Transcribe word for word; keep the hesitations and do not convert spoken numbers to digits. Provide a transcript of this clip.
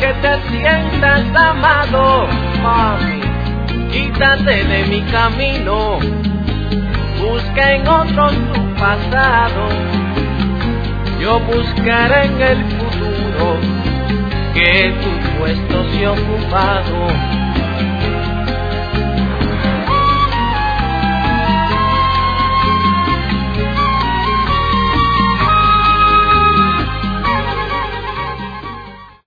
que te sientas amado, mami, quítate de mi camino, busca en otros tu pasado, yo buscaré en el futuro que tu puesto se ha ocupado.